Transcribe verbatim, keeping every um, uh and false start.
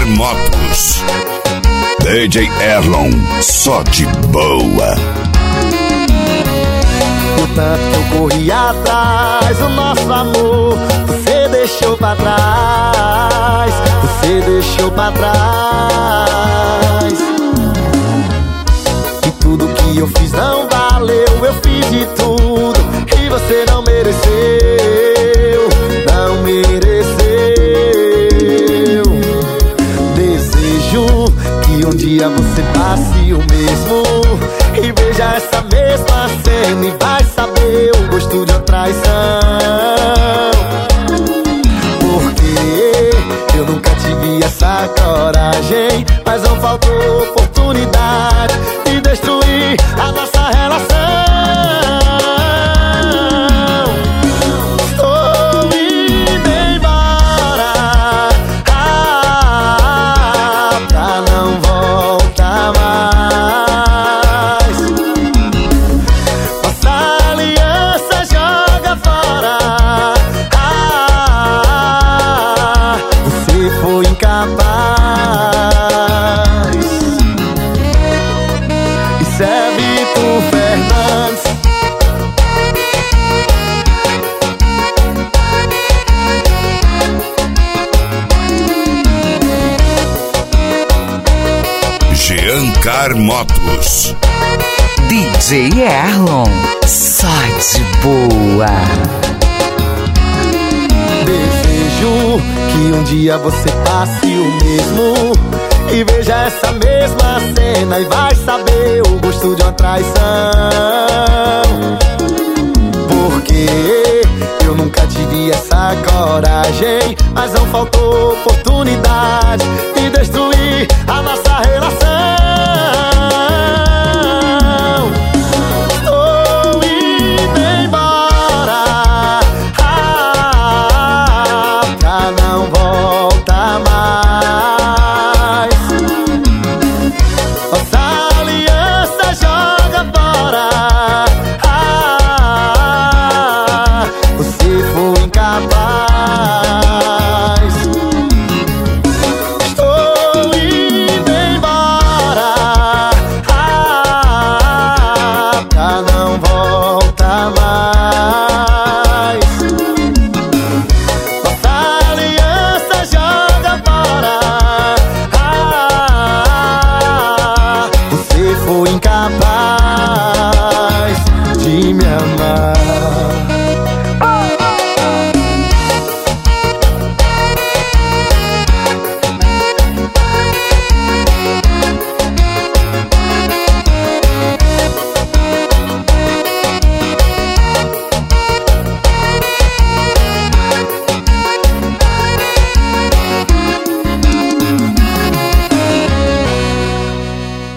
Giancar Motos. D J Erlon, só de boa. O tanto que eu corri atrás, o nosso amor, você deixou pra trás, você deixou pra trás. E tudo que eu fiz não valeu, eu fiz de tudo e você não mereceu, não mereceu. Desejo que um dia você passe o mesmo e veja essa mesma cena e vai saber o gosto de uma traição. Porque eu nunca tive essa coragem, mas não faltou oportunidade de destruir a nossa relação. Estou indo embora, ah, pra não voltar mais. Nossa aliança joga fora, ah, você foi incapaz. Isso é Vitor Fernandes. Giancar Motos. D J Erlon, só de boa. Desejo que um dia você passe o mesmo e veja essa mesma cena e vai saber o gosto de uma traição. Porque eu nunca tive essa coragem, mas não faltou oportunidade de destruir a nossa relação. Estou indo embora, ah, pra não voltar mais. Nossa aliança joga fora, ah, você foi incapaz.